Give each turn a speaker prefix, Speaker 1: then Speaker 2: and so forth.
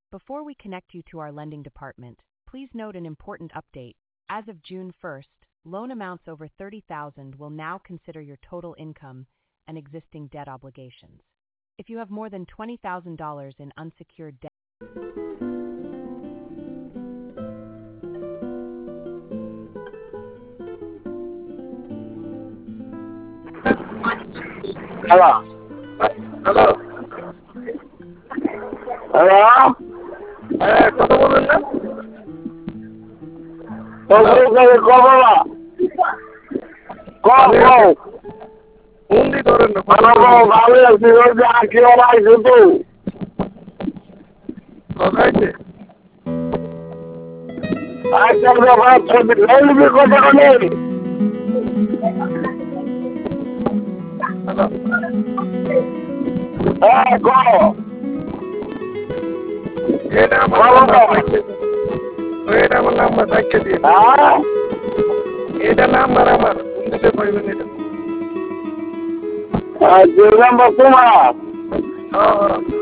Speaker 1: Before we connect you to our lending department, please note an important update. As of June 1st, loan amounts over $30,000 will now consider your total income and existing debt obligations. If you have more than $20,000 in unsecured debt,
Speaker 2: Hello.
Speaker 3: Hello.
Speaker 2: Hello?
Speaker 3: কথা বলবেন না? বন্দি ধরেন না। খাইছে এটা আমার number রাখতে দিয়ে এটা নাম্বার আমার দিতে পারবেন এটা
Speaker 2: নাম্বার তোমার
Speaker 3: হ্যাঁ